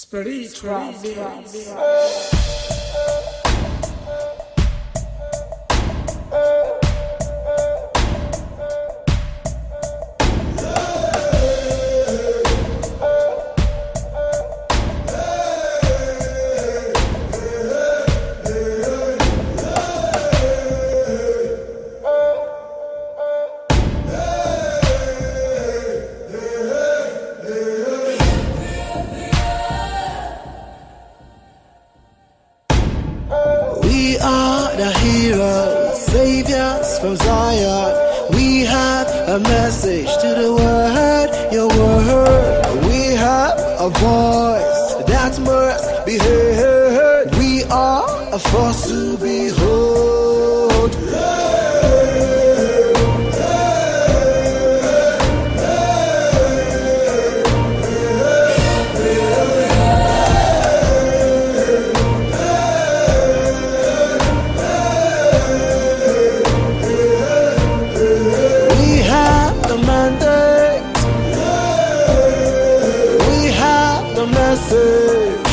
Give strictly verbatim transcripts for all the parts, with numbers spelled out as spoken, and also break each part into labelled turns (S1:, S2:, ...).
S1: Spiritual beings.
S2: We are the heroes, saviors from Zion. We have a message to the world, your world. We have a voice that must be heard. We are a force to behold. Message.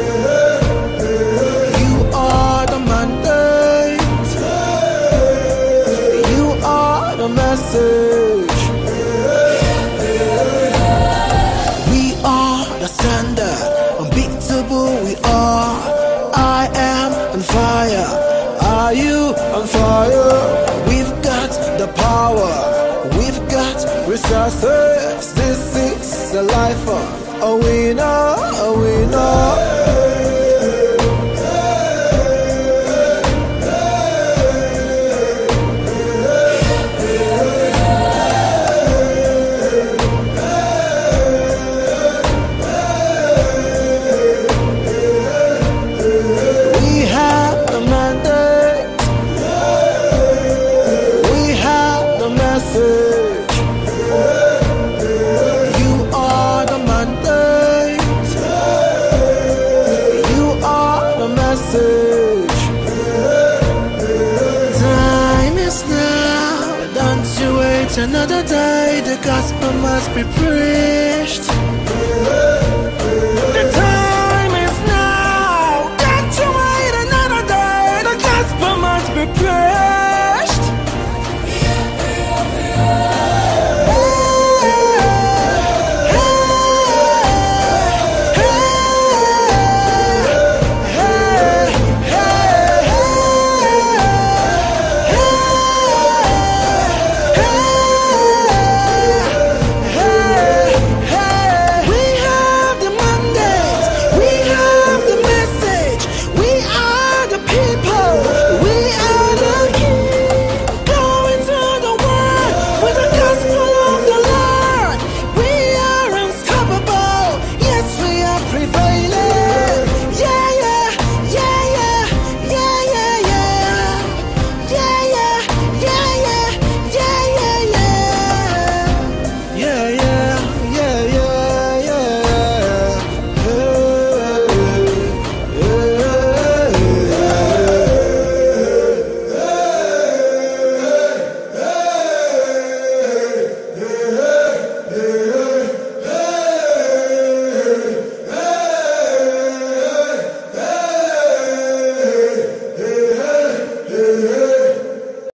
S2: You are the mandate. You are the message. We are the standard, unbeatable we are. I am on fire. Are you on fire? We've got the power. We've got resources. This is a life of a winner, a winner. We have the mandate. We have the message. Time is now, don't you wait another day. The gospel must be preached.